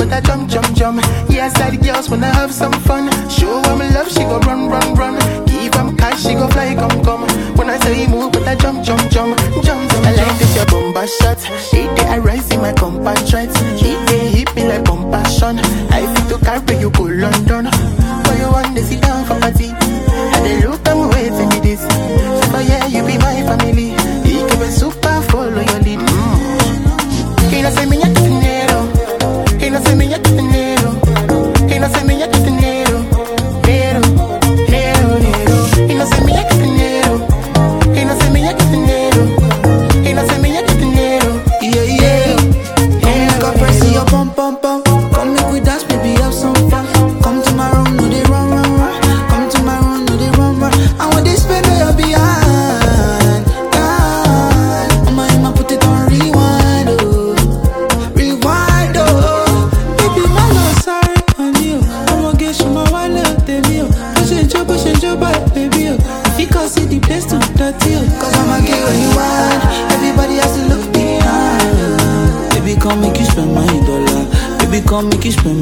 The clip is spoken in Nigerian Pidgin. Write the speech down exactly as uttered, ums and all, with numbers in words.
but I jump, jump, jump. Yeah, side girls wanna have some fun. Show them love, she go run, run, run. Give them cash, she go fly, come, come. When I say move, but I jump, jump, jump, jump, jump. I like this your bomba shot. She day I rise in my compatriot. She day hit me like compassion. I fit to carry you go London. Why you want to sit down for party? I dey look, I'm waiting for this. So yeah, you be my family. You keep it super, follow your lead. Mm. He no say me ya dinero. He no say me ya dinero. He no say me ya dinero. Nero, nero, nero. He no say me ya dinero. He no say me ya dinero. He no say me ya dinero. Yeah, yeah. Come make a press your pum pum pum. Come make we dance, baby, have some fun. Come to my room, no they run, run, run. Come to my room, no they run, run. I want this baby, you're behind. God, I'ma I'ma put it on rewind, oh, rewind, oh. Baby, my love, sorry, honey, oh. I'ma get you my wallet, baby, oh. Push and jump, push and jump, baby, oh. If you can't see the place to dirty, oh. Cause I'ma get what you want. Everybody has to look behind, oh. Baby, come make you spend my dollar. Baby, come make you spend